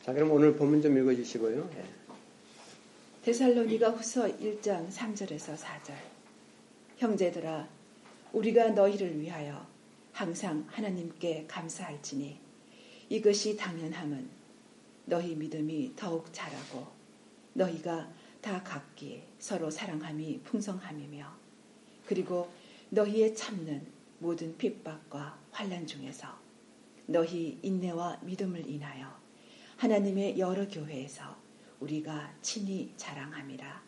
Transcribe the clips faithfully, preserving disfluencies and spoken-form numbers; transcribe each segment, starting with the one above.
자, 그럼 오늘 본문 좀 읽어주시고요. 예. 데살로니가 후서 일 장 삼 절에서 사 절. 형제들아, 우리가 너희를 위하여 항상 하나님께 감사할지니 이것이 당연함은 너희 믿음이 더욱 자라고 너희가 다 각기 서로 사랑함이 풍성함이며 그리고 너희의 참는 모든 핍박과 환난 중에서 너희 인내와 믿음을 인하여 하나님의 여러 교회에서 우리가 친히 자랑함이라.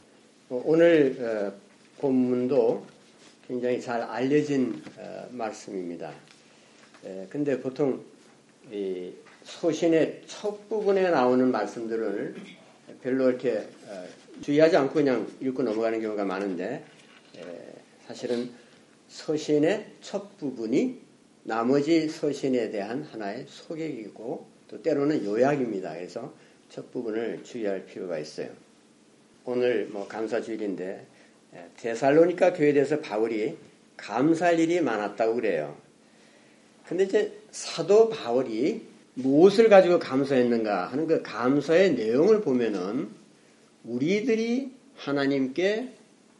오늘 본문도 굉장히 잘 알려진 말씀입니다. 근데 보통 이 소신의 첫 부분에 나오는 말씀들을 별로 이렇게 주의하지 않고 그냥 읽고 넘어가는 경우가 많은데 사실은 서신의 첫 부분이 나머지 서신에 대한 하나의 소개이고 또 때로는 요약입니다. 그래서 첫 부분을 주의할 필요가 있어요. 오늘 뭐 감사주일인데 데살로니가 교회에 대해서 바울이 감사할 일이 많았다고 그래요. 근데 이제 사도 바울이 무엇을 가지고 감사했는가 하는 그 감사의 내용을 보면은 우리들이 하나님께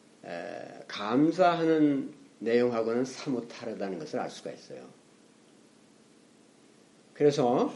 감사하는 내용하고는 사뭇 다르다는 것을 알 수가 있어요. 그래서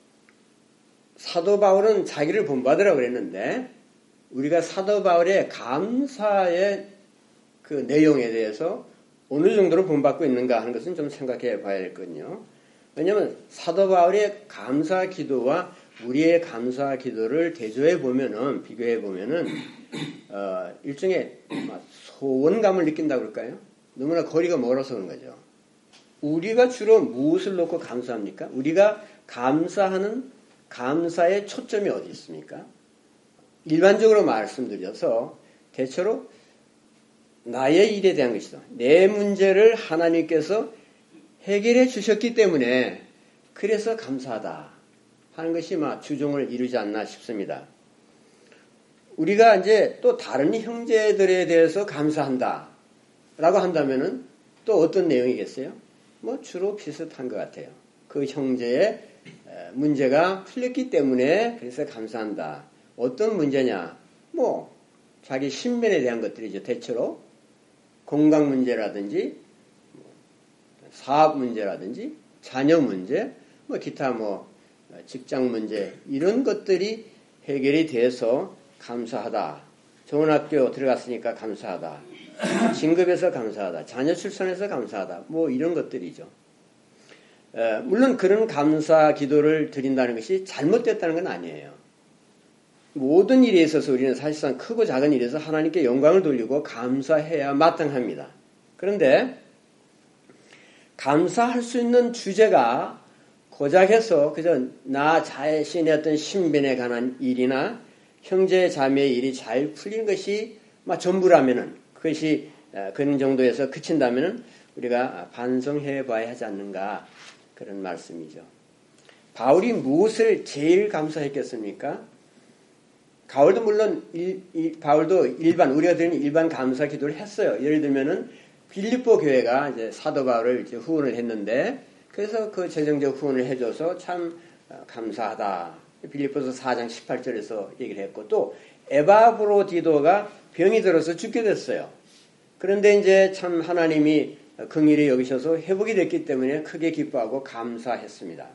사도 바울은 자기를 본받으라고 그랬는데 우리가 사도 바울의 감사의 그 내용에 대해서 어느 정도로 본받고 있는가 하는 것은 좀 생각해 봐야 되거든요. 왜냐하면 사도 바울의 감사 기도와 우리의 감사 기도를 대조해 보면은 비교해 보면은 어, 일종의 소원감을 느낀다고 그럴까요? 너무나 거리가 멀어서 그런 거죠. 우리가 주로 무엇을 놓고 감사합니까? 우리가 감사하는 감사의 초점이 어디 있습니까? 일반적으로 말씀드려서 대체로 나의 일에 대한 것이다. 내 문제를 하나님께서 해결해 주셨기 때문에 그래서 감사하다 하는 것이 막 주종을 이루지 않나 싶습니다. 우리가 이제 또 다른 형제들에 대해서 감사한다 라고 한다면은 또 어떤 내용이겠어요? 뭐 주로 비슷한 것 같아요. 그 형제의 문제가 풀렸기 때문에 그래서 감사한다. 어떤 문제냐? 뭐 자기 신변에 대한 것들이죠. 대체로 건강 문제라든지 사업 문제라든지 자녀 문제, 뭐 기타 뭐 직장 문제 이런 것들이 해결이 돼서 감사하다. 좋은 학교 들어갔으니까 감사하다. 진급해서 감사하다. 자녀 출산해서 감사하다. 뭐 이런 것들이죠. 에, 물론 그런 감사 기도를 드린다는 것이 잘못됐다는 건 아니에요. 모든 일에 있어서 우리는 사실상 크고 작은 일에서 하나님께 영광을 돌리고 감사해야 마땅합니다. 그런데 감사할 수 있는 주제가 고작 해서 그저 나 자신의 어떤 신변에 관한 일이나 형제 자매의 일이 잘 풀린 것이 막 전부라면은 그것이 그런 정도에서 그친다면은 우리가 반성해 봐야 하지 않는가 그런 말씀이죠. 바울이 무엇을 제일 감사했겠습니까? 바울도 물론 일, 일, 바울도 일반 우리가 드리는 일반 감사 기도를 했어요. 예를 들면은 빌립보 교회가 이제 사도 바울을 이제 후원을 했는데 그래서 그 재정적 후원을 해줘서 참 감사하다. 빌립보서 사 장 십팔 절에서 얘기를 했고 또 에바브로디도가 병이 들어서 죽게 됐어요. 그런데 이제 참 하나님이 긍휼히 여기셔서 회복이 됐기 때문에 크게 기뻐하고 감사했습니다.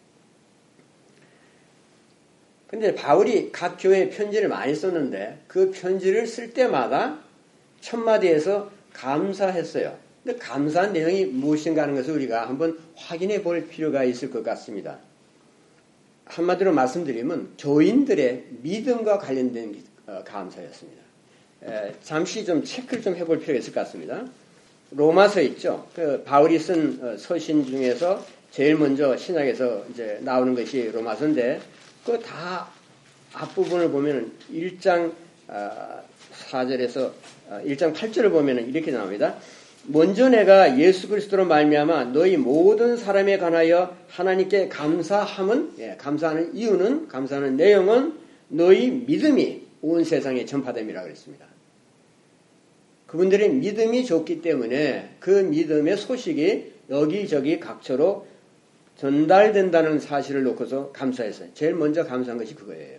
근데 바울이 각 교회에 편지를 많이 썼는데 그 편지를 쓸 때마다 첫 마디에서 감사했어요. 근데 감사한 내용이 무엇인가 하는 것을 우리가 한번 확인해 볼 필요가 있을 것 같습니다. 한마디로 말씀드리면 교인들의 믿음과 관련된 감사였습니다. 에, 잠시 좀 체크를 좀 해볼 필요가 있을 것 같습니다. 로마서 있죠. 그 바울이 쓴 서신 중에서 제일 먼저 신약에서 이제 나오는 것이 로마서인데 그 다 앞부분을 보면은 일 장 사 절에서 일 장 팔 절을 보면은 이렇게 나옵니다. 먼저 내가 예수 그리스도로 말미암아 너희 모든 사람에 관하여 하나님께 감사함은 예, 감사하는 이유는 감사하는 내용은 너희 믿음이 온 세상에 전파됨이라고 그랬습니다. 그분들의 믿음이 좋기 때문에 그 믿음의 소식이 여기저기 각처로 전달된다는 사실을 놓고서 감사했어요. 제일 먼저 감사한 것이 그거예요.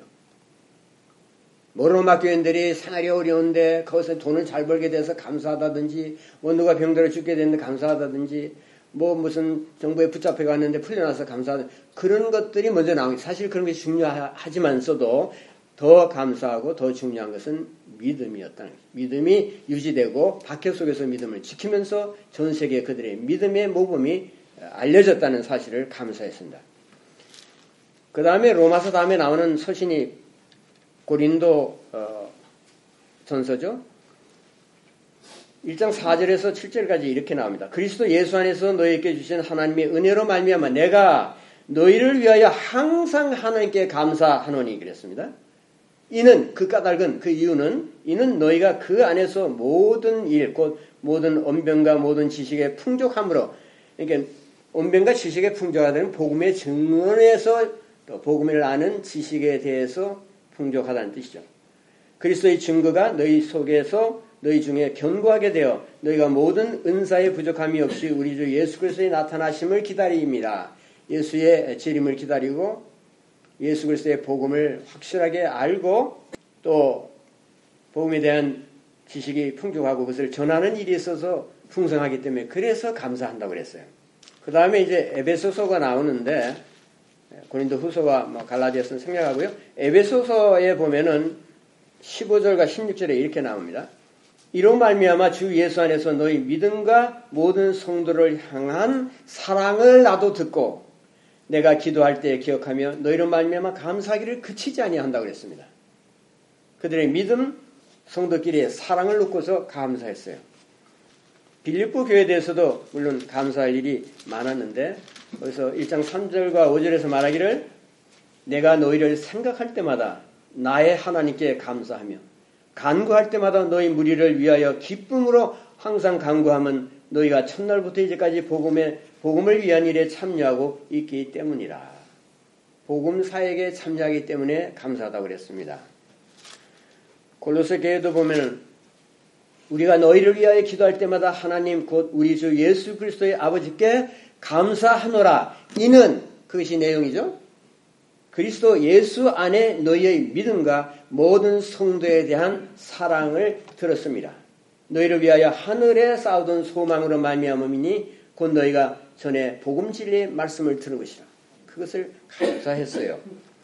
모로마 교인들이 생활이 어려운데 거기서 돈을 잘 벌게 돼서 감사하다든지, 뭐 누가 병들어 죽게 됐는데 감사하다든지, 뭐 무슨 정부에 붙잡혀 갔는데 풀려나서 감사하다, 그런 것들이 먼저 나오니, 사실 그런 게 중요하지만서도 더 감사하고 더 중요한 것은 믿음이었다는 거예요. 믿음이 유지되고 박해 속에서 믿음을 지키면서 전 세계에 그들의 믿음의 모범이 알려졌다는 사실을 감사했습니다. 그 다음에 로마서 다음에 나오는 서신이 고린도 어, 전서죠. 일 장 사 절에서 칠 절까지 이렇게 나옵니다. 그리스도 예수 안에서 너희에게 주신 하나님의 은혜로 말미암아 내가 너희를 위하여 항상 하나님께 감사하노니 그랬습니다. 이는 그 까닭은 그 이유는 이는 너희가 그 안에서 모든 일 곧 모든 언변과 모든 지식의 풍족함으로, 그러니까 언변과 지식의 풍족하다는 복음의 증언에서 또 복음을 아는 지식에 대해서 풍족하다는 뜻이죠. 그리스도의 증거가 너희 속에서 너희 중에 견고하게 되어 너희가 모든 은사의 부족함이 없이 우리 주 예수 그리스도의 나타나심을 기다리입니다. 예수의 재림을 기다리고 예수 그리스도의 복음을 확실하게 알고 또 복음에 대한 지식이 풍족하고 그것을 전하는 일이 있어서 풍성하기 때문에 그래서 감사한다고 그랬어요. 그 다음에 이제 에베소서가 나오는데 고린도 후서와 뭐 갈라디아서는 생략하고요. 에베소서에 보면은 십오 절과 십육 절에 이렇게 나옵니다. 이로 말미암아 주 예수 안에서 너희 믿음과 모든 성도를 향한 사랑을 나도 듣고 내가 기도할 때 기억하며 너희로 말미암아 감사하기를 그치지 아니한다고 그랬습니다. 그들의 믿음, 성도끼리의 사랑을 놓고서 감사했어요. 빌립보 교회에 대해서도 물론 감사할 일이 많았는데 거기서 일 장 삼 절과 오 절에서 말하기를 내가 너희를 생각할 때마다 나의 하나님께 감사하며 간구할 때마다 너희 무리를 위하여 기쁨으로 항상 간구하면 너희가 첫날부터 이제까지 복음에, 복음을 위한 일에 참여하고 있기 때문이라. 복음 사역에 참여하기 때문에 감사하다고 그랬습니다. 골로새 교회도 보면은 우리가 너희를 위하여 기도할 때마다 하나님 곧 우리 주 예수 그리스도의 아버지께 감사하노라. 이는 그것이 내용이죠. 그리스도 예수 안에 너희의 믿음과 모든 성도에 대한 사랑을 들었습니다. 너희를 위하여 하늘에 쌓아둔 소망으로 말미암음이니 곧 너희가 전에 복음 진리의 말씀을 들은 것이라. 그것을 감사했어요.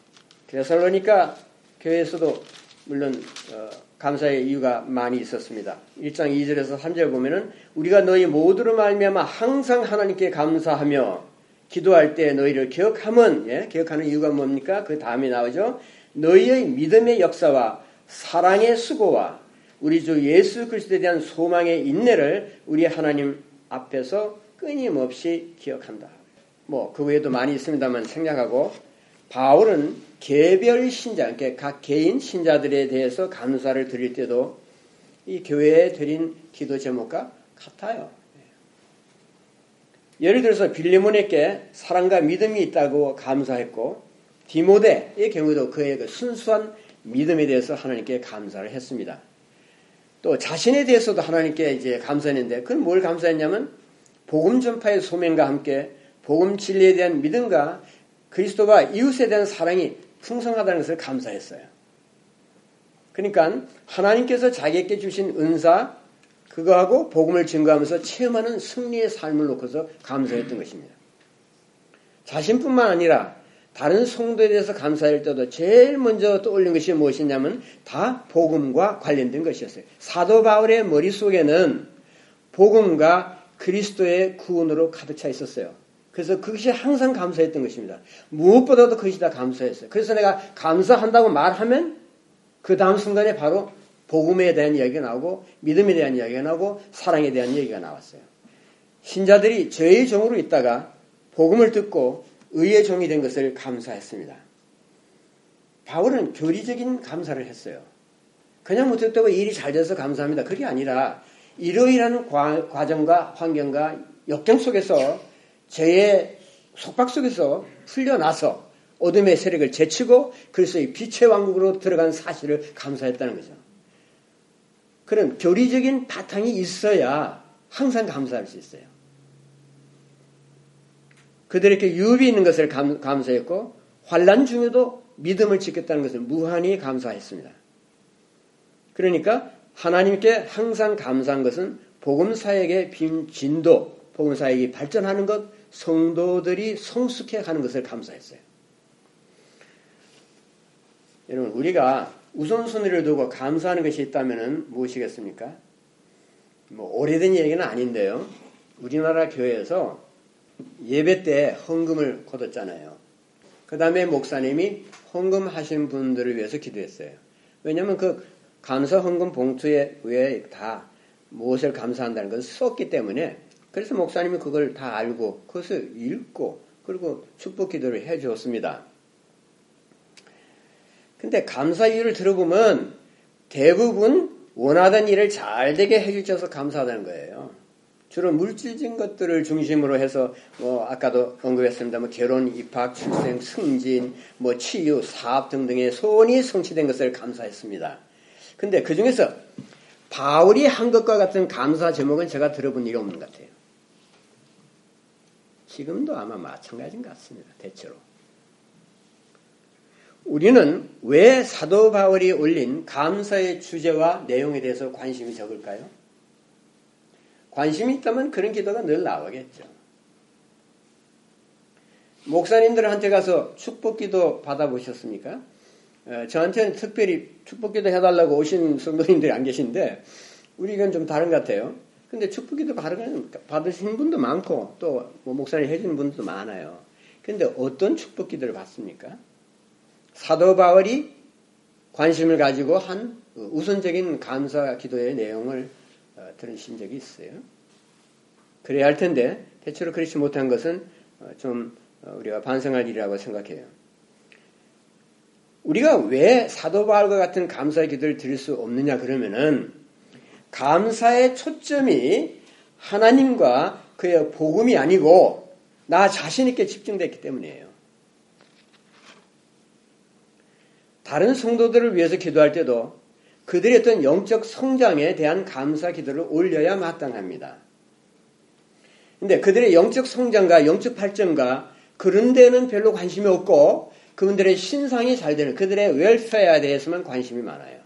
데살로니가 교회에서도 물론 어, 감사의 이유가 많이 있었습니다. 일 장 이 절에서 삼 절 보면은 우리가 너희 모두로 말미암아 항상 하나님께 감사하며 기도할 때 너희를 기억하면, 예, 기억하는 이유가 뭡니까? 그 다음에 나오죠. 너희의 믿음의 역사와 사랑의 수고와 우리 주 예수 그리스도에 대한 소망의 인내를 우리 하나님 앞에서 끊임없이 기억한다. 뭐 그 외에도 많이 있습니다만 생략하고 바울은 개별 신자, 그러니까 각 개인 신자들에 대해서 감사를 드릴 때도 이 교회에 드린 기도 제목과 같아요. 예를 들어서 빌레몬에게 사랑과 믿음이 있다고 감사했고 디모데의 경우도 그의 그 순수한 믿음에 대해서 하나님께 감사를 했습니다. 또 자신에 대해서도 하나님께 이제 감사했는데 그건 뭘 감사했냐면 복음 전파의 소명과 함께 복음 진리에 대한 믿음과 그리스도와 이웃에 대한 사랑이 풍성하다는 것을 감사했어요. 그러니까 하나님께서 자기에게 주신 은사 그거하고 복음을 증거하면서 체험하는 승리의 삶을 놓고서 감사했던 것입니다. 자신뿐만 아니라 다른 성도에 대해서 감사할 때도 제일 먼저 떠올린 것이 무엇이냐면 다 복음과 관련된 것이었어요. 사도 바울의 머릿속에는 복음과 그리스도의 구원으로 가득 차 있었어요. 그래서 그것이 항상 감사했던 것입니다. 무엇보다도 그것이 다 감사했어요. 그래서 내가 감사한다고 말하면 그 다음 순간에 바로 복음에 대한 이야기가 나오고 믿음에 대한 이야기가 나오고 사랑에 대한 이야기가 나왔어요. 신자들이 죄의 종으로 있다가 복음을 듣고 의의 종이 된 것을 감사했습니다. 바울은 교리적인 감사를 했어요. 그냥 못했다고 일이 잘 돼서 감사합니다. 그게 아니라 이러이러한 과정과 환경과 역경 속에서 죄의 속박 속에서 풀려나서 어둠의 세력을 제치고 그리스도의 빛의 왕국으로 들어간 사실을 감사했다는 거죠. 그런 교리적인 바탕이 있어야 항상 감사할 수 있어요. 그들에게 유업이 있는 것을 감, 감사했고 환난 중에도 믿음을 지켰다는 것을 무한히 감사했습니다. 그러니까 하나님께 항상 감사한 것은 복음사역의 빈 진도, 복음사역이 발전하는 것, 성도들이 성숙해 가는 것을 감사했어요. 여러분, 우리가 우선순위를 두고 감사하는 것이 있다면 무엇이겠습니까? 뭐 오래된 얘기는 아닌데요. 우리나라 교회에서 예배 때 헌금을 거뒀잖아요. 그 다음에 목사님이 헌금하신 분들을 위해서 기도했어요. 왜냐하면 그 감사 헌금 봉투에 왜 다 무엇을 감사한다는 것을 썼기 때문에, 그래서 목사님이 그걸 다 알고 그것을 읽고 그리고 축복 기도를 해 주었습니다. 근데 감사 이유를 들어보면 대부분 원하던 일을 잘 되게 해주셔서 감사하다는 거예요. 주로 물질적인 것들을 중심으로 해서 뭐 아까도 언급했습니다. 뭐 결혼, 입학, 출생, 승진, 뭐 치유, 사업 등등의 소원이 성취된 것을 감사했습니다. 근데 그 중에서 바울이 한 것과 같은 감사 제목은 제가 들어본 일이 없는 것 같아요. 지금도 아마 마찬가지인 것 같습니다. 대체로. 우리는 왜 사도 바울이 올린 감사의 주제와 내용에 대해서 관심이 적을까요? 관심이 있다면 그런 기도가 늘 나오겠죠. 목사님들한테 가서 축복기도 받아보셨습니까? 어, 저한테는 특별히 축복기도 해달라고 오신 성도님들이 안 계신데 우리는 좀 다른 것 같아요. 근데 축복기도 받으신 분도 많고 또 뭐 목사님 해주는 분도 많아요. 근데 어떤 축복기도를 받습니까? 사도 바울이 관심을 가지고 한 우선적인 감사 기도의 내용을 들으신 적이 있어요. 그래야 할 텐데 대체로 그렇지 못한 것은 좀 우리가 반성할 일이라고 생각해요. 우리가 왜 사도 바울과 같은 감사의 기도를 드릴 수 없느냐 그러면은 감사의 초점이 하나님과 그의 복음이 아니고 나 자신에게 집중됐기 때문이에요. 다른 성도들을 위해서 기도할 때도 그들의 어떤 영적 성장에 대한 감사 기도를 올려야 마땅합니다. 근데 그들의 영적 성장과 영적 발전과 그런 데는 별로 관심이 없고 그분들의 신상이 잘 되는 그들의 웰페어에 대해서만 관심이 많아요.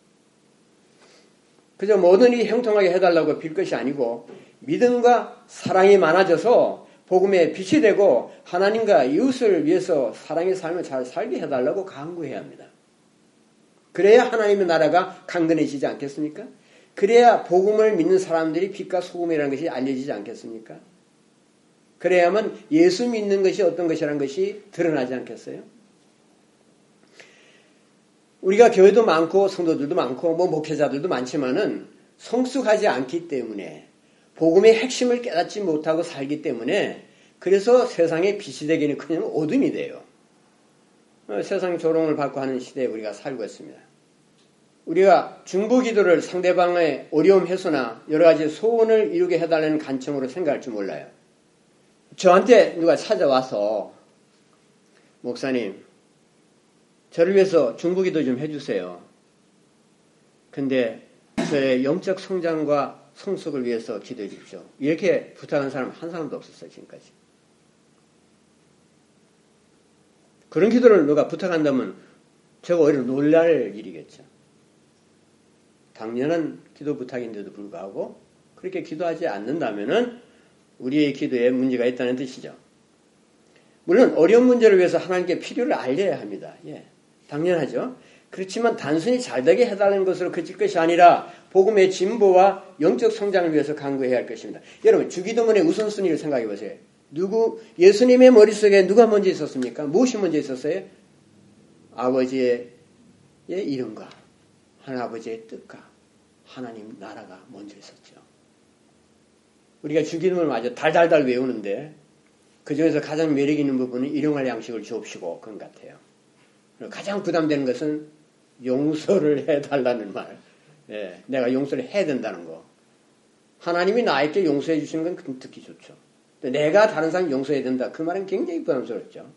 그저 모든 일이 형통하게 해달라고 빌 것이 아니고 믿음과 사랑이 많아져서 복음에 빛이 되고 하나님과 이웃을 위해서 사랑의 삶을 잘 살게 해달라고 간구해야 합니다. 그래야 하나님의 나라가 강건해지지 않겠습니까? 그래야 복음을 믿는 사람들이 빛과 소금이라는 것이 알려지지 않겠습니까? 그래야만 예수 믿는 것이 어떤 것이라는 것이 드러나지 않겠어요? 우리가 교회도 많고 성도들도 많고 뭐 목회자들도 많지만은 성숙하지 않기 때문에 복음의 핵심을 깨닫지 못하고 살기 때문에 그래서 세상에 빛이 되기는 그냥 어둠이 돼요. 세상 조롱을 받고 하는 시대에 우리가 살고 있습니다. 우리가 중보기도를 상대방의 어려움 해소나 여러 가지 소원을 이루게 해달라는 관점으로 생각할 줄 몰라요. 저한테 누가 찾아와서 목사님 저를 위해서 중보기도 좀 해주세요. 근데 저의 영적 성장과 성숙을 위해서 기도해 주십시오. 이렇게 부탁한 사람 한 사람도 없었어요. 지금까지. 그런 기도를 누가 부탁한다면 제가 오히려 놀랄 일이겠죠. 당연한 기도 부탁인데도 불구하고 그렇게 기도하지 않는다면 우리의 기도에 문제가 있다는 뜻이죠. 물론 어려운 문제를 위해서 하나님께 필요를 알려야 합니다. 예, 당연하죠. 그렇지만 단순히 잘되게 해달라는 것으로 그칠 것이 아니라 복음의 진보와 영적 성장을 위해서 간구해야 할 것입니다. 여러분 주기도문의 우선순위를 생각해 보세요. 누구 예수님의 머릿속에 누가 먼저 있었습니까? 무엇이 먼저 있었어요? 아버지의 이름과 하나아버지의 뜻과 하나님 나라가 먼저 있었죠. 우리가 주기도문을 마저 달달달 외우는데 그중에서 가장 매력 있는 부분은 일용할 양식을 주옵시고 그런 것 같아요. 가장 부담되는 것은 용서를 해달라는 말. 예, 내가 용서를 해야 된다는 거. 하나님이 나에게 용서해 주시는 건 듣기 좋죠. 내가 다른 사람 용서해야 된다. 그 말은 굉장히 부담스럽죠.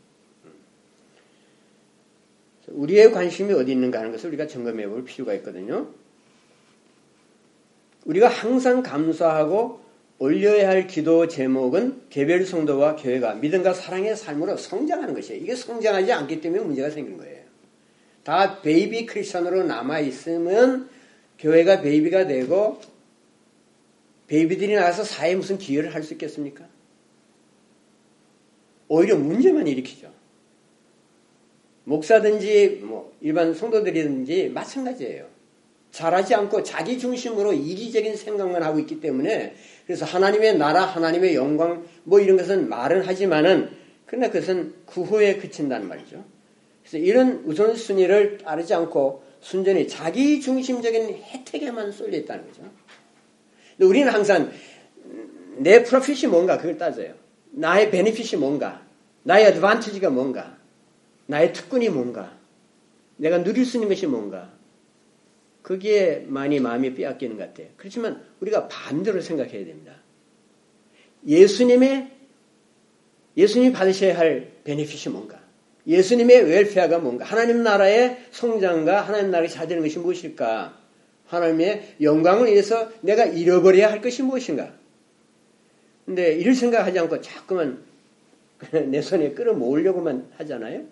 우리의 관심이 어디 있는가 하는 것을 우리가 점검해 볼 필요가 있거든요. 우리가 항상 감사하고 올려야 할 기도 제목은 개별 성도와 교회가 믿음과 사랑의 삶으로 성장하는 것이에요. 이게 성장하지 않기 때문에 문제가 생긴 거예요. 다 베이비 크리스천으로 남아있으면 교회가 베이비가 되고 베이비들이 나가서 사회에 무슨 기여를 할 수 있겠습니까? 오히려 문제만 일으키죠. 목사든지 뭐 일반 성도들이든지 마찬가지예요. 잘하지 않고 자기 중심으로 이기적인 생각만 하고 있기 때문에 그래서 하나님의 나라, 하나님의 영광 뭐 이런 것은 말은 하지만은 그러나 그것은 구호에 그친다는 말이죠. 그래서 이런 우선순위를 따르지 않고 순전히 자기 중심적인 혜택에만 쏠려 있다는 거죠. 근데 우리는 항상 내 프로핏이 뭔가 그걸 따져요. 나의 베네핏이 뭔가, 나의 어드밴티지가 뭔가, 나의 특권이 뭔가, 내가 누릴 수 있는 것이 뭔가. 거기에 많이 마음이 빼앗기는 것 같아요. 그렇지만 우리가 반대로 생각해야 됩니다. 예수님의 예수님이 받으셔야 할 베네핏이 뭔가, 예수님의 웰페어가 뭔가, 하나님 나라의 성장과 하나님 나라가 잘 되는 것이 무엇일까, 하나님의 영광을 위해서 내가 잃어버려야 할 것이 무엇인가. 근데 이를 생각하지 않고 자꾸만 내 손에 끌어모으려고만 하잖아요.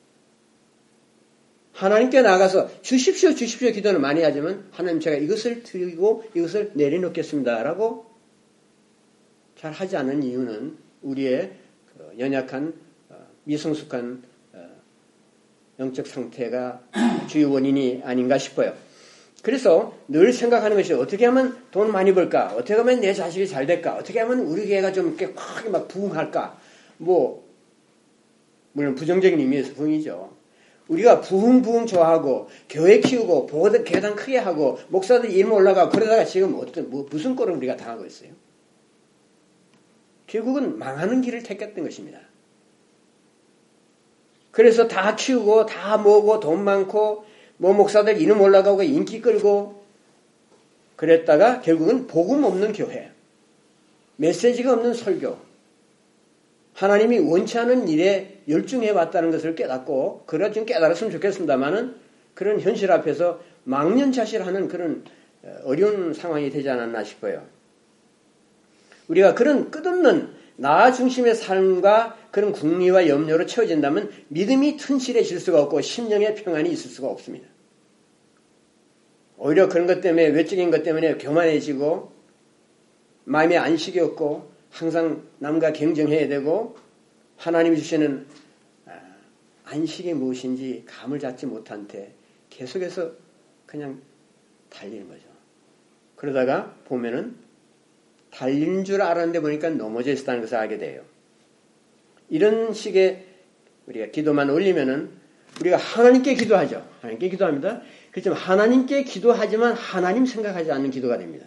하나님께 나가서 주십시오 주십시오 기도는 많이 하지만 하나님 제가 이것을 드리고 이것을 내려놓겠습니다 라고 잘 하지 않는 이유는 우리의 연약한 미성숙한 영적 상태가 주요 원인이 아닌가 싶어요. 그래서 늘 생각하는 것이 어떻게 하면 돈 많이 벌까, 어떻게 하면 내 자식이 잘 될까, 어떻게 하면 우리 교회가 좀 이렇게 확 막 부흥할까. 뭐 물론 부정적인 의미에서 부흥이죠. 우리가 부흥 부흥 좋아하고 교회 키우고 보호대 교단 크게 하고 목사들 이름 올라가고 그러다가 지금 어떤 뭐 무슨 꼴을 우리가 당하고 있어요. 결국은 망하는 길을 택했던 것입니다. 그래서 다 키우고 다 모으고 돈 많고 뭐 목사들 이름 올라가고 인기 끌고 그랬다가 결국은 복음 없는 교회, 메시지가 없는 설교, 하나님이 원치 않은 일에 열중해 왔다는 것을 깨닫고, 그래 좀 깨달았으면 좋겠습니다만은 그런 현실 앞에서 망연자실하는 그런 어려운 상황이 되지 않았나 싶어요. 우리가 그런 끝없는 나 중심의 삶과 그런 궁리와 염려로 채워진다면 믿음이 튼실해질 수가 없고 심령의 평안이 있을 수가 없습니다. 오히려 그런 것 때문에, 외적인 것 때문에 교만해지고 마음에 안식이 없고 항상 남과 경쟁해야 되고 하나님이 주시는 안식이 무엇인지 감을 잡지 못한 채 계속해서 그냥 달리는 거죠. 그러다가 보면은 달리는 줄 알았는데 보니까 넘어져 있었다는 것을 알게 돼요. 이런 식의 우리가 기도만 올리면은 우리가 하나님께 기도하죠. 하나님께 기도합니다. 그렇지만 하나님께 기도하지만 하나님 생각하지 않는 기도가 됩니다.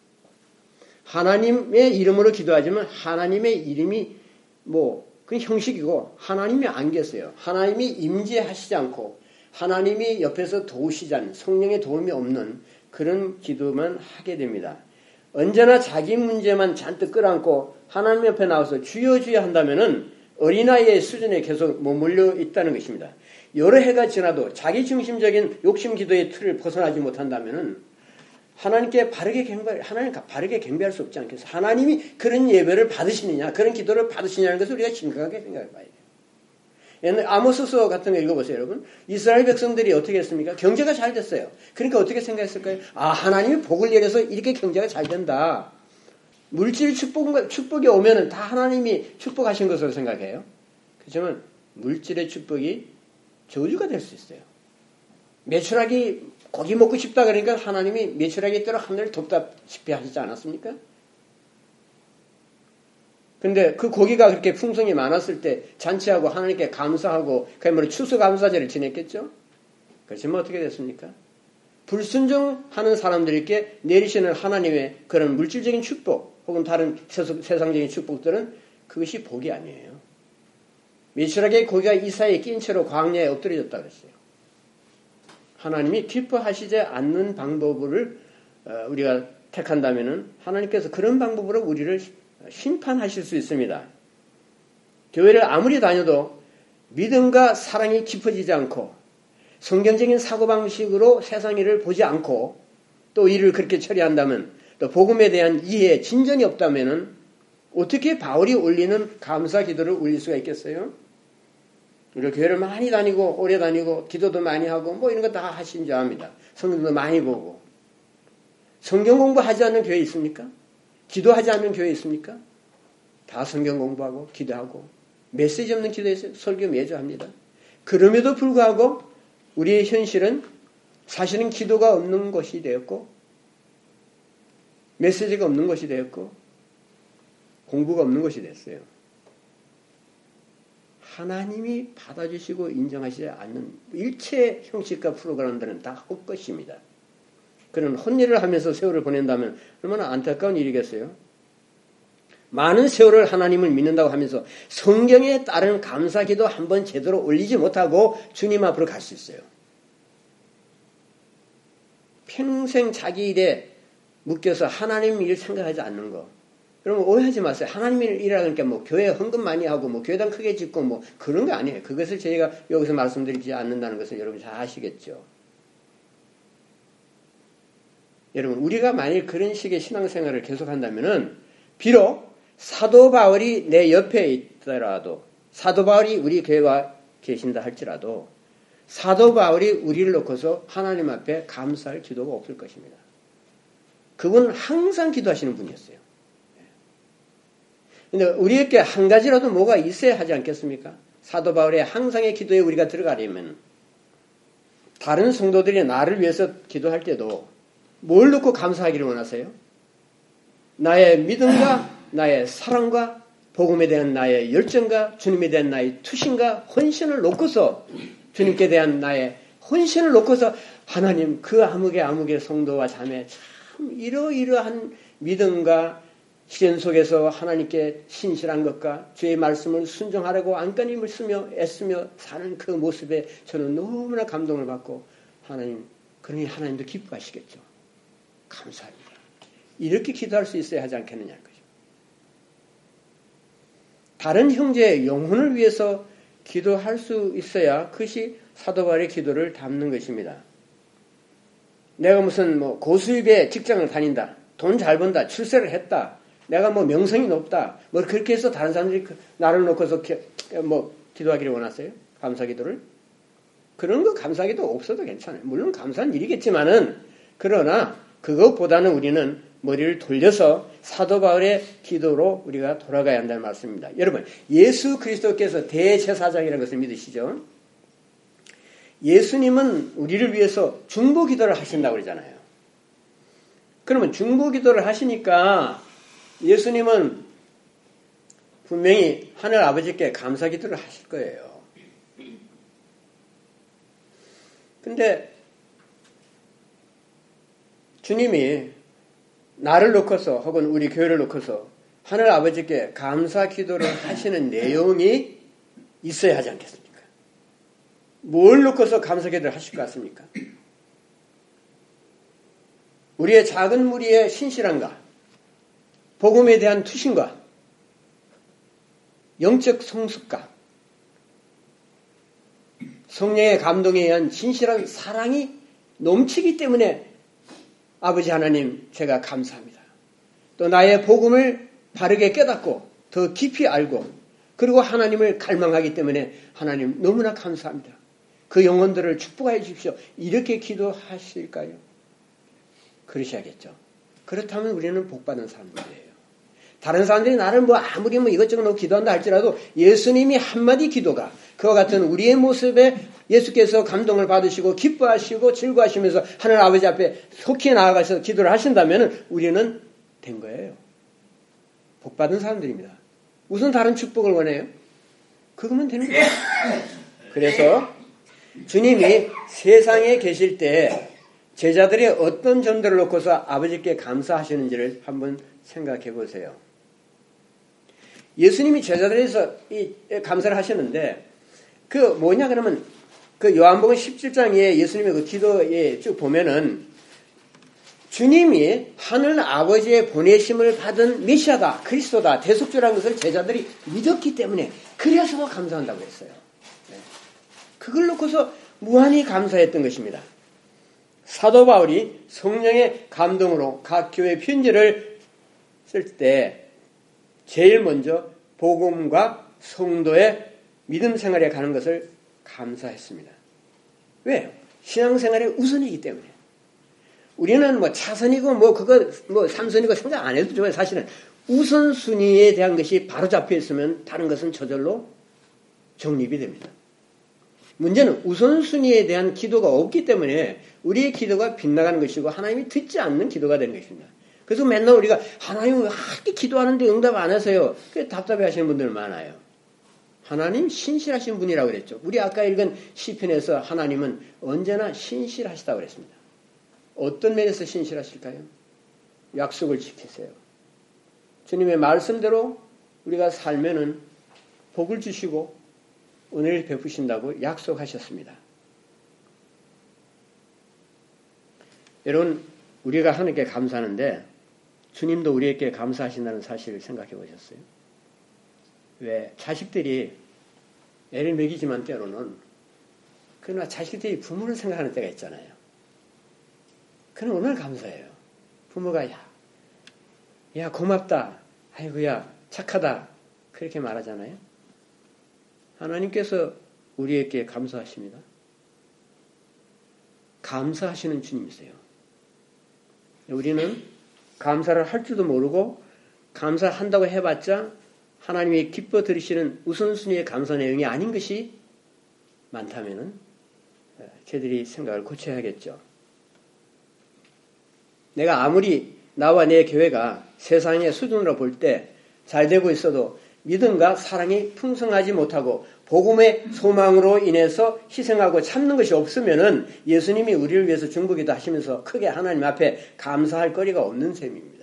하나님의 이름으로 기도하지만 하나님의 이름이 뭐 그 형식이고 하나님이 안 계세요. 하나님이 임재하시지 않고 하나님이 옆에서 도우시지 않는, 성령의 도움이 없는 그런 기도만 하게 됩니다. 언제나 자기 문제만 잔뜩 끌어안고 하나님 옆에 나와서 주여 주여 한다면은 어린아이의 수준에 계속 머물러 있다는 것입니다. 여러 해가 지나도 자기 중심적인 욕심 기도의 틀을 벗어나지 못한다면은 하나님께 바르게 경배, 하나님 바르게 경배할 수 없지 않겠어요? 하나님이 그런 예배를 받으시느냐, 그런 기도를 받으시냐는 것을 우리가 심각하게 생각해 봐야 돼요. 옛날 아모스서 같은 거 읽어보세요, 여러분. 이스라엘 백성들이 어떻게 했습니까? 경제가 잘 됐어요. 그러니까 어떻게 생각했을까요? 아, 하나님이 복을 내려서 이렇게 경제가 잘 된다. 물질 축복, 축복이 오면은 다 하나님이 축복하신 것으로 생각해요. 그렇지만 물질의 축복이 저주가 될 수 있어요. 매출하기 고기 먹고 싶다 그러니까 하나님이 매출하기 때로 하늘을 돕다시피 하시지 않았습니까? 근데 그 고기가 그렇게 풍성이 많았을 때 잔치하고 하나님께 감사하고 그야말로 추수감사제를 지냈겠죠? 그렇지만 어떻게 됐습니까? 불순종하는 사람들에게 내리시는 하나님의 그런 물질적인 축복 혹은 다른 세상적인 축복들은 그것이 복이 아니에요. 매출하게 고기가 이사에 낀 채로 광야에 엎드려졌다 그랬어요. 하나님이 기뻐하시지 않는 방법을 우리가 택한다면은 하나님께서 그런 방법으로 우리를 심판하실 수 있습니다. 교회를 아무리 다녀도 믿음과 사랑이 깊어지지 않고 성경적인 사고방식으로 세상 일을 보지 않고 또 일을 그렇게 처리한다면 또 복음에 대한 이해, 진전이 없다면은 어떻게 바울이 올리는 감사 기도를 올릴 수가 있겠어요? 우리 교회를 많이 다니고 오래 다니고 기도도 많이 하고 뭐 이런 거 다 하신 줄 압니다. 성경도 많이 보고. 성경 공부하지 않는 교회 있습니까? 기도하지 않는 교회 있습니까? 다 성경 공부하고 기도하고 메시지 없는 기도에서 설교 매주 합니다. 그럼에도 불구하고 우리의 현실은 사실은 기도가 없는 것이 되었고 메시지가 없는 것이 되었고 공부가 없는 것이 됐어요. 하나님이 받아주시고 인정하시지 않는 일체 형식과 프로그램들은 다 헛것입니다. 그런 헛일을 하면서 세월을 보낸다면 얼마나 안타까운 일이겠어요? 많은 세월을 하나님을 믿는다고 하면서 성경에 따른 감사기도 한번 제대로 올리지 못하고 주님 앞으로 갈 수 있어요. 평생 자기 일에 묶여서 하나님 일 생각하지 않는 거. 여러분 오해하지 마세요. 하나님 일이라는 게 뭐 교회 헌금 많이 하고 뭐 교회당 크게 짓고 뭐 그런 거 아니에요. 그것을 저희가 여기서 말씀드리지 않는다는 것을 여러분 잘 아시겠죠. 여러분 우리가 만일 그런 식의 신앙생활을 계속한다면은 비록 사도 바울이 내 옆에 있더라도 사도 바울이 우리 교회와 계신다 할지라도 사도 바울이 우리를 놓고서 하나님 앞에 감사할 기도가 없을 것입니다. 그분은 항상 기도하시는 분이었어요. 근데 우리에게 한 가지라도 뭐가 있어야 하지 않겠습니까? 사도 바울의 항상의 기도에 우리가 들어가려면 다른 성도들이 나를 위해서 기도할 때도 뭘 놓고 감사하기를 원하세요? 나의 믿음과 나의 사랑과 복음에 대한 나의 열정과 주님에 대한 나의 투신과 헌신을 놓고서 주님께 대한 나의 헌신을 놓고서 하나님 그 아무개 아무개 성도와 자매 참 이러이러한 믿음과 시련 속에서 하나님께 신실한 것과 주의 말씀을 순종하려고 안간힘을 쓰며 애쓰며 사는 그 모습에 저는 너무나 감동을 받고 하나님 그러니 하나님도 기뻐하시겠죠. 감사합니다. 이렇게 기도할 수 있어야 하지 않겠느냐는 거죠. 다른 형제의 영혼을 위해서 기도할 수 있어야 그것이 사도 바울의 기도를 담는 것입니다. 내가 무슨 뭐 고수입의 직장을 다닌다. 돈 잘 번다. 출세를 했다. 내가 뭐 명성이 높다. 뭐 그렇게 해서 다른 사람들이 나를 놓고서 기, 뭐 기도하기를 원하세요? 감사 기도를? 그런 거 감사 기도 없어도 괜찮아요. 물론 감사한 일이겠지만은 그러나 그것보다는 우리는 머리를 돌려서 사도 바울의 기도로 우리가 돌아가야 한다는 말씀입니다. 여러분 예수 그리스도께서 대제사장이라는 것을 믿으시죠? 예수님은 우리를 위해서 중보 기도를 하신다고 그러잖아요. 그러면 중보 기도를 하시니까 예수님은 분명히 하늘 아버지께 감사 기도를 하실 거예요. 근데 주님이 나를 놓고서 혹은 우리 교회를 놓고서 하늘 아버지께 감사 기도를 하시는 내용이 있어야 하지 않겠습니까? 뭘 놓고서 감사 기도를 하실 것 같습니까? 우리의 작은 무리의 신실함과 복음에 대한 투신과 영적 성숙과 성령의 감동에 의한 진실한 사랑이 넘치기 때문에 아버지 하나님 제가 감사합니다. 또 나의 복음을 바르게 깨닫고 더 깊이 알고 그리고 하나님을 갈망하기 때문에 하나님 너무나 감사합니다. 그 영혼들을 축복하여 주십시오. 이렇게 기도하실까요? 그러셔야겠죠. 그렇다면 우리는 복받은 사람들이에요. 다른 사람들이 나를 뭐 아무리 뭐 이것저것 놓고 기도한다 할지라도 예수님이 한마디 기도가 그와 같은 우리의 모습에 예수께서 감동을 받으시고 기뻐하시고 즐거워하시면서 하늘 아버지 앞에 속히 나아가서 기도를 하신다면 우리는 된 거예요. 복받은 사람들입니다. 무슨 다른 축복을 원해요? 그거면 되는 거예요. 그래서 주님이 세상에 계실 때 제자들이 어떤 점들을 놓고서 아버지께 감사하시는지를 한번 생각해 보세요. 예수님이 제자들에서 이 감사를 하셨는데 그 뭐냐 그러면 그 요한복음 십칠 장에 예수님의 그 기도에 쭉 보면은 주님이 하늘 아버지의 보내심을 받은 메시아다, 그리스도다, 대속주라는 것을 제자들이 믿었기 때문에 그래서 감사한다고 했어요. 네. 그걸 놓고서 무한히 감사했던 것입니다. 사도 바울이 성령의 감동으로 각 교회 편지를 쓸 때 제일 먼저 복음과 성도의 믿음 생활에 가는 것을 감사했습니다. 왜요? 신앙생활의 우선이기 때문에. 우리는 뭐 차선이고 뭐 그거 뭐 삼선이고 생각 안 해도 좋아요. 사실은 우선순위에 대한 것이 바로 잡혀 있으면 다른 것은 저절로 정립이 됩니다. 문제는 우선순위에 대한 기도가 없기 때문에 우리의 기도가 빗나가는 것이고 하나님이 듣지 않는 기도가 되는 것입니다. 그래서 맨날 우리가 하나님 왜 이렇게 기도하는데 응답 안 하세요? 그래 답답해 하시는 분들 많아요. 하나님 신실하신 분이라고 그랬죠. 우리 아까 읽은 시편에서 하나님은 언제나 신실하시다고 그랬습니다. 어떤 면에서 신실하실까요? 약속을 지키세요. 주님의 말씀대로 우리가 살면은 복을 주시고 은혜를 베푸신다고 약속하셨습니다. 여러분, 우리가 하나님께 감사하는데 주님도 우리에게 감사하신다는 사실을 생각해 보셨어요? 왜? 자식들이 애를 먹이지만 때로는 그러나 자식들이 부모를 생각하는 때가 있잖아요. 그는 얼마나 감사해요. 부모가 야, 야 고맙다. 아이고야 착하다. 그렇게 말하잖아요. 하나님께서 우리에게 감사하십니다. 감사하시는 주님이세요. 우리는 감사를 할 줄도 모르고 감사한다고 해봤자 하나님이 기뻐 들으시는 우선순위의 감사 내용이 아닌 것이 많다면은 저희들이 생각을 고쳐야겠죠. 내가 아무리 나와 내 교회가 세상의 수준으로 볼 때 잘 되고 있어도 믿음과 사랑이 풍성하지 못하고 복음의 소망으로 인해서 희생하고 참는 것이 없으면은 예수님이 우리를 위해서 중보기도 하시면서 크게 하나님 앞에 감사할 거리가 없는 셈입니다.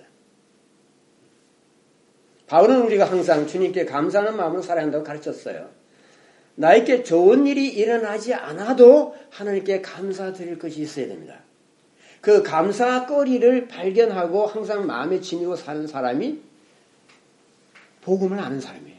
바울은 우리가 항상 주님께 감사하는 마음을 살아야 한다고 가르쳤어요. 나에게 좋은 일이 일어나지 않아도 하나님께 감사드릴 것이 있어야 됩니다. 그 감사거리를 발견하고 항상 마음에 지니고 사는 사람이 복음을 아는 사람이에요.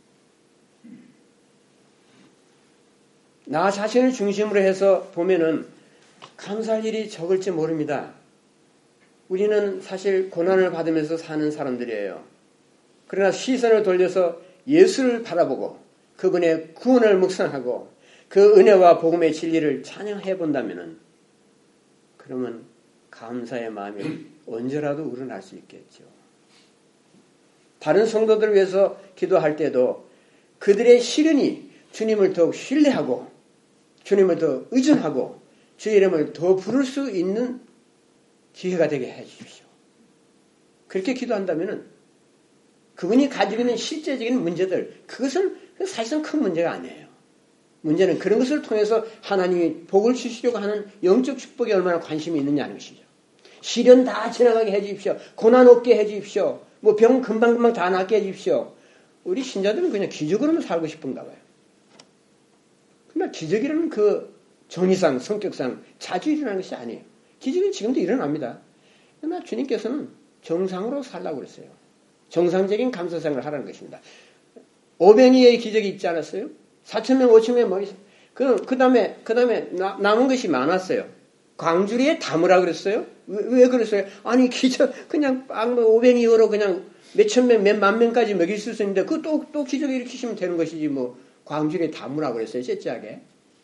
나 자신을 중심으로 해서 보면은 감사할 일이 적을지 모릅니다. 우리는 사실 고난을 받으면서 사는 사람들이에요. 그러나 시선을 돌려서 예수를 바라보고 그분의 구원을 묵상하고 그 은혜와 복음의 진리를 찬양해 본다면은 그러면 감사의 마음이 언제라도 우러날 수 있겠죠. 다른 성도들을 위해서 기도할 때도 그들의 시련이 주님을 더욱 신뢰하고 주님을 더 의존하고 주의 이름을 더 부를 수 있는 기회가 되게 해 주십시오. 그렇게 기도한다면은 그분이 가지고 있는 실제적인 문제들, 그것은 사실상 큰 문제가 아니에요. 문제는 그런 것을 통해서 하나님이 복을 주시려고 하는 영적 축복에 얼마나 관심이 있느냐는 것이죠. 시련 다 지나가게 해 주십시오. 고난 없게 해 주십시오. 뭐 병 금방금방 다 낫게 해 주십시오. 우리 신자들은 그냥 기적으로만 살고 싶은가 봐요. 그러나 기적이라는 그 정의상, 성격상 자주 일어나는 것이 아니에요. 기적은 지금도 일어납니다. 그러나 주님께서는 정상으로 살라고 그랬어요. 정상적인 감사생활을 하라는 것입니다. 오병이의 기적이 있지 않았어요? 사천 명, 오천 명, 뭐, 그, 그 다음에, 그 다음에 남은 것이 많았어요. 광주리에 담으라 그랬어요? 왜, 왜 그랬어요? 아니, 기적, 그냥 빵, 오병이어로 그냥 몇천 명, 몇만 명까지 먹일 수 있는데, 그 또, 또 기적을 일으키시면 되는 것이지, 뭐, 광주리에 담으라 그랬어요, 셋째하게.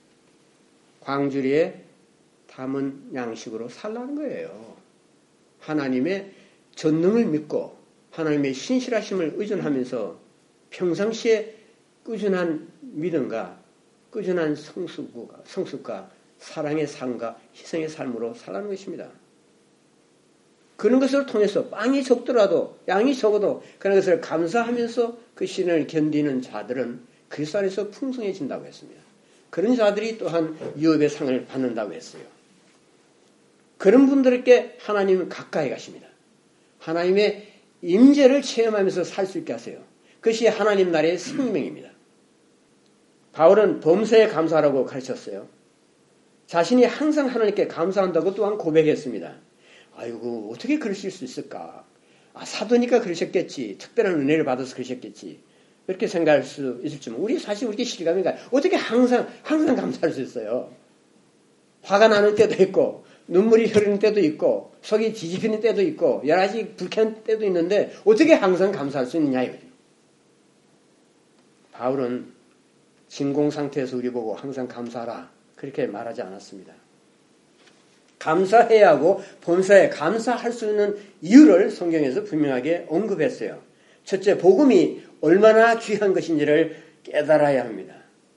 광주리에 담은 양식으로 살라는 거예요. 하나님의 전능을 믿고, 하나님의 신실하심을 의존하면서 평상시에 꾸준한 믿음과 꾸준한 성숙과, 성숙과 사랑의 삶과 희생의 삶으로 살아가는 것입니다. 그런 것을 통해서 빵이 적더라도 양이 적어도 그런 것을 감사하면서 그 신을 견디는 자들은 그리스도 안에서 풍성해진다고 했습니다. 그런 자들이 또한 유업의 상을 받는다고 했어요. 그런 분들에게 하나님은 가까이 가십니다. 하나님의 임재를 체험하면서 살 수 있게 하세요. 그것이 하나님 나라의 생명입니다. 바울은 범사에 감사하라고 가르쳤어요. 자신이 항상 하나님께 감사한다고 또한 고백했습니다. 아이고 어떻게 그러실 수 있을까? 아, 사도니까 그러셨겠지. 특별한 은혜를 받아서 그러셨겠지. 그렇게 생각할 수 있을지. 우리 사실 우리 실감인가? 어떻게 항상 항상 감사할 수 있어요? 화가 나는 때도 있고 눈물이 흐르는 때도 있고 속이 뒤집히는 때도 있고 여러 가지 불쾌한 때도 있는데 어떻게 항상 감사할 수 있느냐 이거죠. 바울은 진공 상태에서 우리 보고 항상 감사하라 그렇게 말하지 않았습니다. 감사해야 하고 본사에 감사할 수 있는 이유를 성경에서 분명하게 언급했어요. 첫째, 복음이 얼마나 귀한 것인지를 깨달아야 합니다.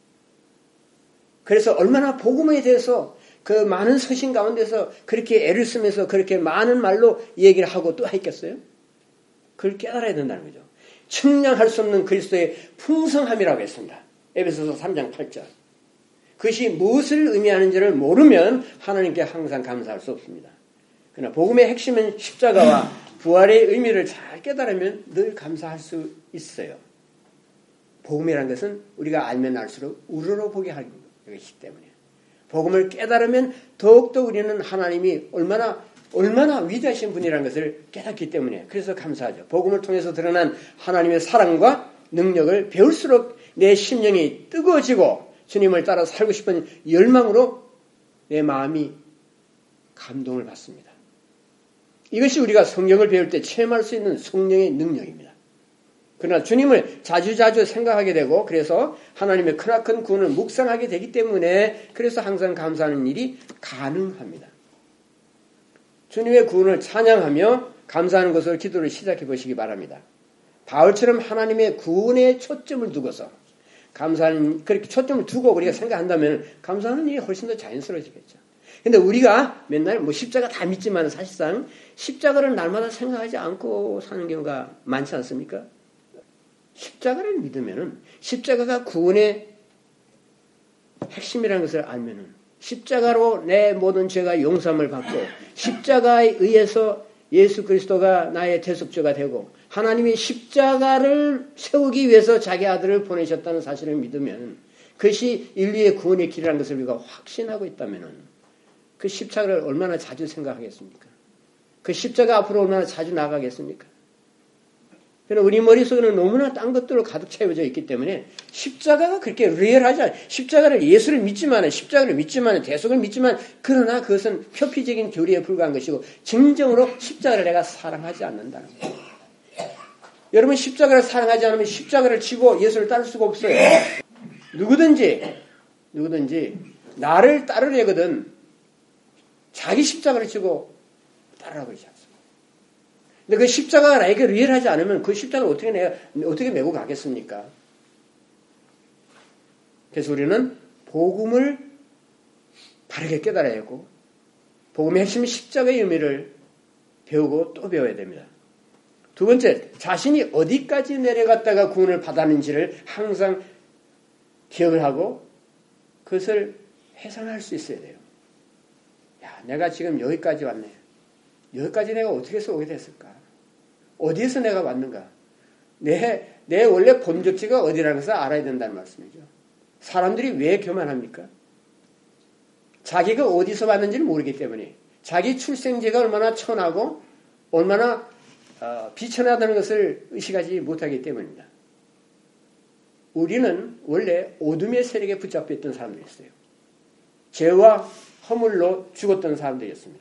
그래서 얼마나 복음에 대해서 그 많은 서신 가운데서 그렇게 애를 쓰면서 그렇게 많은 말로 얘기를 하고 또 했겠어요? 그걸 깨달아야 된다는 거죠. 측량할 수 없는 그리스도의 풍성함이라고 했습니다. 에베소서 삼 장 팔 절. 그것이 무엇을 의미하는지를 모르면 하나님께 항상 감사할 수 없습니다. 그러나 복음의 핵심은 십자가와 부활의 의미를 잘 깨달으면 늘 감사할 수 있어요. 복음이라는 것은 우리가 알면 알수록 우러러보게 하는 것이기 때문에 복음을 깨달으면 더욱더 우리는 하나님이 얼마나 얼마나 위대하신 분이라는 것을 깨닫기 때문에 그래서 감사하죠. 복음을 통해서 드러난 하나님의 사랑과 능력을 배울수록 내 심령이 뜨거워지고 주님을 따라 살고 싶은 열망으로 내 마음이 감동을 받습니다. 이것이 우리가 성경을 배울 때 체험할 수 있는 성령의 능력입니다. 그러나 주님을 자주자주 생각하게 되고 그래서 하나님의 크나큰 구원을 묵상하게 되기 때문에 그래서 항상 감사하는 일이 가능합니다. 주님의 구원을 찬양하며 감사하는 것으로 기도를 시작해 보시기 바랍니다. 바울처럼 하나님의 구원에 초점을 두고서 감사하는 그렇게 초점을 두고 우리가 생각한다면 감사하는 일이 훨씬 더 자연스러워지겠죠. 근데 우리가 맨날 뭐 십자가 다 믿지만 사실상 십자가를 날마다 생각하지 않고 사는 경우가 많지 않습니까? 십자가를 믿으면은 십자가가 구원의 핵심이라는 것을 알면은 십자가로 내 모든 죄가 용서함을 받고 십자가에 의해서 예수 그리스도가 나의 대속죄가 되고 하나님이 십자가를 세우기 위해서 자기 아들을 보내셨다는 사실을 믿으면 그것이 인류의 구원의 길이라는 것을 우리가 확신하고 있다면은 그 십자가를 얼마나 자주 생각하겠습니까? 그 십자가 앞으로 얼마나 자주 나가겠습니까? 그러나 우리 머릿속에는 너무나 딴 것들로 가득 채워져 있기 때문에 십자가가 그렇게 리얼하지 않아요. 십자가를 예수를 믿지만 십자가를 믿지만 대속을 믿지만 그러나 그것은 표피적인 교리에 불과한 것이고 진정으로 십자가를 내가 사랑하지 않는다는 거예요. 여러분 십자가를 사랑하지 않으면 십자가를 치고 예수를 따를 수가 없어요. 누구든지 누구든지 나를 따르려거든 자기 십자가를 치고 따르라고 하지 않습니다. 근데 그 십자가가 나에게 리얼하지 않으면 그 십자가를 어떻게 내가 어떻게 메고 가겠습니까? 그래서 우리는 복음을 바르게 깨달아야 하고 복음의 핵심 십자가의 의미를 배우고 또 배워야 됩니다. 두 번째, 자신이 어디까지 내려갔다가 구원을 받았는지를 항상 기억을 하고 그것을 회상할 수 있어야 돼요. 야, 내가 지금 여기까지 왔네. 여기까지 내가 어떻게 해서 오게 됐을까? 어디에서 내가 왔는가? 내, 내 원래 본적지가 어디라는 것을 알아야 된다는 말씀이죠. 사람들이 왜 교만합니까? 자기가 어디서 왔는지를 모르기 때문에 자기 출생지가 얼마나 천하고 얼마나 어, 비천하다는 것을 의식하지 못하기 때문입니다. 우리는 원래 어둠의 세력에 붙잡혀 있던 사람들이었어요. 죄와 허물로 죽었던 사람들이었습니다.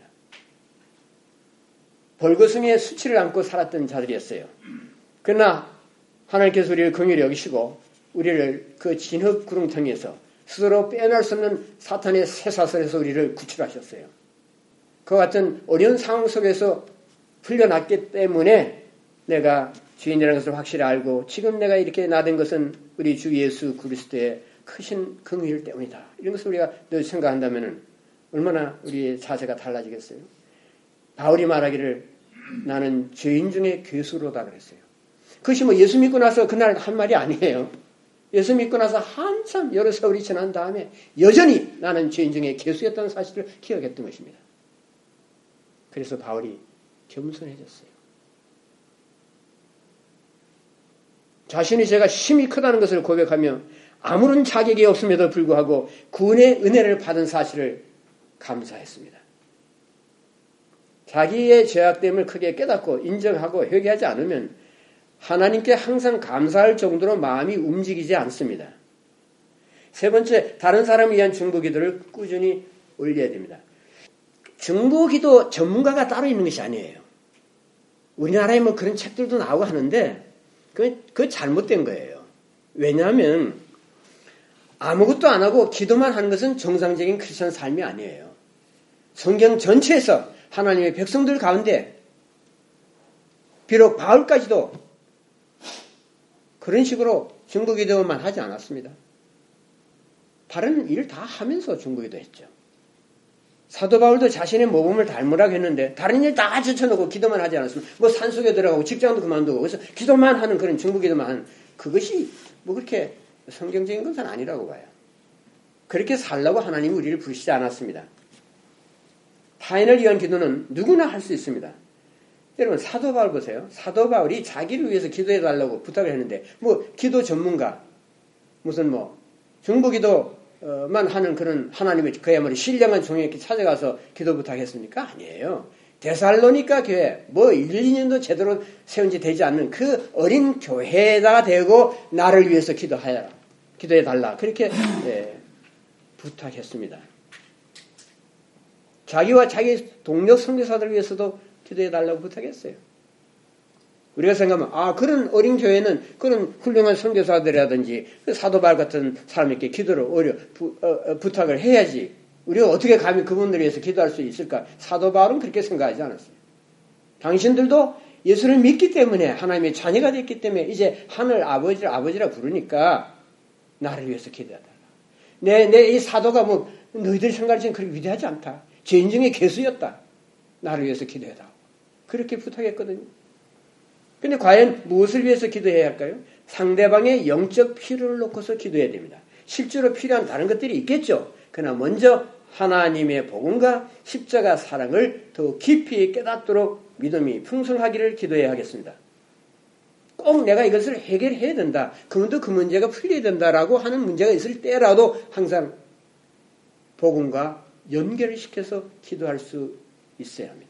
벌거숭이의 수치를 안고 살았던 자들이었어요. 그러나 하나님께서 우리를 긍휼히 여기시고 우리를 그 진흙 구렁텅이에서 스스로 빼어날 수 없는 사탄의 쇠사슬에서 우리를 구출하셨어요. 그와 같은 어려운 상황 속에서 풀려났기 때문에 내가 주인이라는 것을 확실히 알고 지금 내가 이렇게 나된 것은 우리 주 예수 그리스도의 크신 긍휼 때문이다. 이런 것을 우리가 늘 생각한다면 얼마나 우리의 자세가 달라지겠어요. 바울이 말하기를 나는 죄인 중에 괴수로다 그랬어요. 그것이 뭐 예수 믿고 나서 그날 한 말이 아니에요. 예수 믿고 나서 한참 여러 세월이 지난 다음에 여전히 나는 죄인 중에 괴수였다는 사실을 기억했던 것입니다. 그래서 바울이 겸손해졌어요. 자신의 죄가 심히 크다는 것을 고백하며 아무런 자격이 없음에도 불구하고 구원의 은혜를 받은 사실을 감사했습니다. 자기의 죄악됨을 크게 깨닫고 인정하고 회개하지 않으면 하나님께 항상 감사할 정도로 마음이 움직이지 않습니다. 세 번째, 다른 사람을 위한 중보기도를 꾸준히 올려야 됩니다. 중보기도 전문가가 따로 있는 것이 아니에요. 우리나라에 뭐 그런 책들도 나오고 하는데 그, 그 잘못된 거예요. 왜냐하면 아무것도 안 하고 기도만 하는 것은 정상적인 크리스천 삶이 아니에요. 성경 전체에서 하나님의 백성들 가운데 비록 바울까지도 그런 식으로 중보기도만 하지 않았습니다. 다른 일 다 하면서 중보기도 했죠. 사도 바울도 자신의 모범을 닮으라고 했는데 다른 일 다 제쳐놓고 기도만 하지 않았습니다. 뭐 산속에 들어가고 직장도 그만두고 그래서 기도만 하는 그런 중보기도만 하는 그것이 뭐 그렇게 성경적인 것은 아니라고 봐요. 그렇게 살라고 하나님이 우리를 부르시지 않았습니다. 타인을 위한 기도는 누구나 할 수 있습니다. 여러분 사도 바울 보세요. 사도 바울이 자기를 위해서 기도해달라고 부탁을 했는데 뭐 기도 전문가 무슨 뭐 중보기도만 하는 그런 하나님의 그야말로 신령한 종에게 찾아가서 기도 부탁했습니까? 아니에요. 데살로니가 교회 뭐 일, 이 년도 제대로 세운 지 되지 않는 그 어린 교회에다가 대고 나를 위해서 기도하여라. 기도해달라. 그렇게 예, 부탁했습니다. 자기와 자기 동력 선교사들 위해서도 기도해달라고 부탁했어요. 우리가 생각하면 아 그런 어린 교회는 그런 훌륭한 선교사들이라든지 사도 바울 같은 사람에게 기도를 오히려 부, 어, 어, 부탁을 해야지. 우리가 어떻게 감히 그분들을 위해서 기도할 수 있을까? 사도 바울은 그렇게 생각하지 않았어요. 당신들도 예수를 믿기 때문에 하나님의 자녀가 됐기 때문에 이제 하늘 아버지를 아버지라 부르니까 나를 위해서 기도해달라. 내, 내 이 사도가 뭐 너희들 생각하기엔 그렇게 위대하지 않다. 죄인 중에 괴수였다. 나를 위해서 기도해달라. 그렇게 부탁했거든요. 근데 과연 무엇을 위해서 기도해야 할까요? 상대방의 영적 필요를 놓고서 기도해야 됩니다. 실제로 필요한 다른 것들이 있겠죠. 그러나 먼저 하나님의 복음과 십자가 사랑을 더 깊이 깨닫도록 믿음이 풍성하기를 기도해야 하겠습니다. 꼭 내가 이것을 해결해야 된다. 그분도 그 문제가 풀려야 된다라고 하는 문제가 있을 때라도 항상 복음과 연결을 시켜서 기도할 수 있어야 합니다.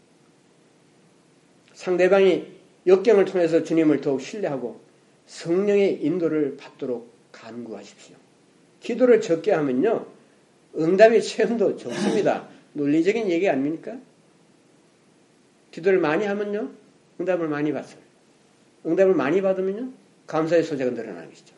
상대방이 역경을 통해서 주님을 더욱 신뢰하고 성령의 인도를 받도록 간구하십시오. 기도를 적게 하면요. 응답의 체험도 적습니다. 논리적인 얘기 아닙니까? 기도를 많이 하면요. 응답을 많이 받아요. 응답을 많이 받으면요. 감사의 소재가 늘어나는 것이죠.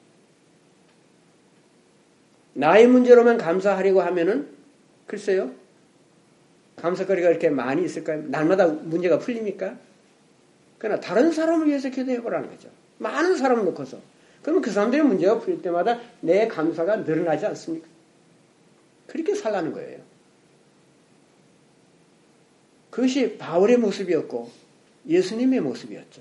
나의 문제로만 감사하려고 하면은 글쎄요. 감사거리가 이렇게 많이 있을까요? 날마다 문제가 풀립니까? 그러나 다른 사람을 위해서 기도해보라는 거죠. 많은 사람을 놓고서. 그러면 그 사람들의 문제가 풀릴 때마다 내 감사가 늘어나지 않습니까? 그렇게 살라는 거예요. 그것이 바울의 모습이었고 예수님의 모습이었죠.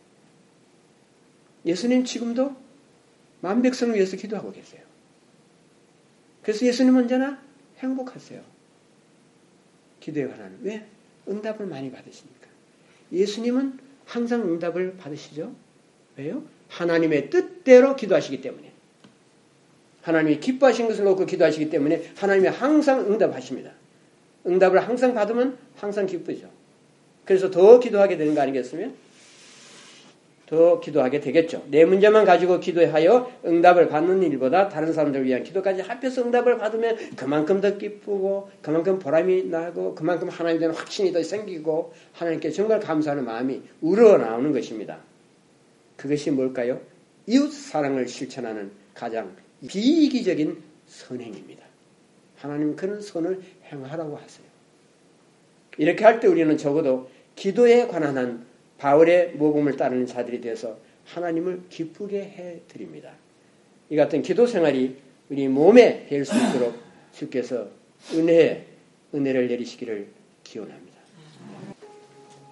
예수님 지금도 만 백성을 위해서 기도하고 계세요. 그래서 예수님은 언제나 행복하세요. 기도에 관한. 왜? 응답을 많이 받으시니까. 예수님은 항상 응답을 받으시죠. 왜요? 하나님의 뜻대로 기도하시기 때문에. 하나님이 기뻐하신 것을 놓고 기도하시기 때문에 하나님이 항상 응답하십니다. 응답을 항상 받으면 항상 기쁘죠. 그래서 더 기도하게 되는 거 아니겠습니까? 더 기도하게 되겠죠. 내 문제만 가지고 기도하여 응답을 받는 일보다 다른 사람들을 위한 기도까지 합해서 응답을 받으면 그만큼 더 기쁘고 그만큼 보람이 나고 그만큼 하나님에 대한 확신이 더 생기고 하나님께 정말 감사하는 마음이 우러나오는 것입니다. 그것이 뭘까요? 이웃 사랑을 실천하는 가장 비이기적인 선행입니다. 하나님은 그런 선을 행하라고 하세요. 이렇게 할 때 우리는 적어도 기도에 관한 한 바울의 모범을 따르는 자들이 되어서 하나님을 기쁘게 해드립니다. 이 같은 기도 생활이 우리 몸에 배울 수 있도록 주께서 은혜, 은혜를 내리시기를 기원합니다.